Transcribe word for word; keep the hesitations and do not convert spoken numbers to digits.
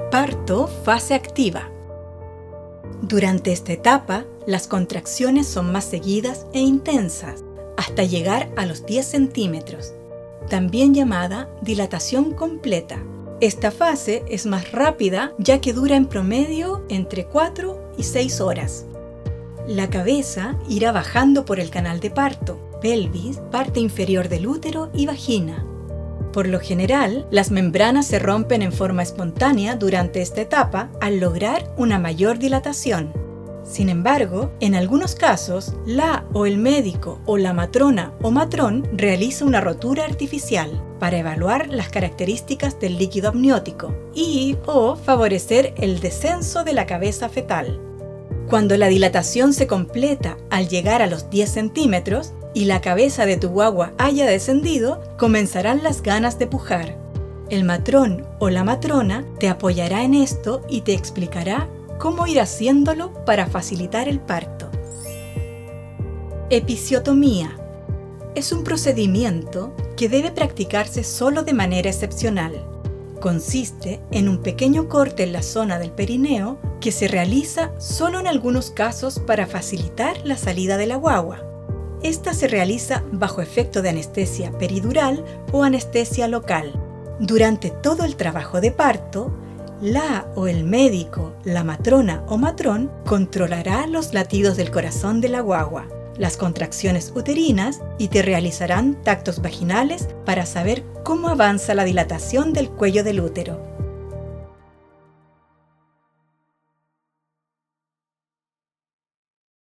Parto fase activa. Durante esta etapa, las contracciones son más seguidas e intensas, hasta llegar a los diez centímetros, también llamada dilatación completa. Esta fase es más rápida ya que dura en promedio entre cuatro y seis horas. La cabeza irá bajando por el canal de parto, pelvis, parte inferior del útero y vagina. Por lo general, las membranas se rompen en forma espontánea durante esta etapa al lograr una mayor dilatación. Sin embargo, en algunos casos, la o el médico o la matrona o matrón realiza una rotura artificial para evaluar las características del líquido amniótico y o favorecer el descenso de la cabeza fetal. Cuando la dilatación se completa al llegar a los diez centímetros y la cabeza de tu guagua haya descendido, comenzarán las ganas de pujar. El matrón o la matrona te apoyará en esto y te explicará cómo ir haciéndolo para facilitar el parto. Episiotomía. Es un procedimiento que debe practicarse solo de manera excepcional. Consiste en un pequeño corte en la zona del perineo que se realiza solo en algunos casos para facilitar la salida de la guagua. Esta se realiza bajo efecto de anestesia peridural o anestesia local. Durante todo el trabajo de parto, la o el médico, la matrona o matrón controlará los latidos del corazón de la guagua, las contracciones uterinas y te realizarán tactos vaginales para saber cómo avanza la dilatación del cuello del útero.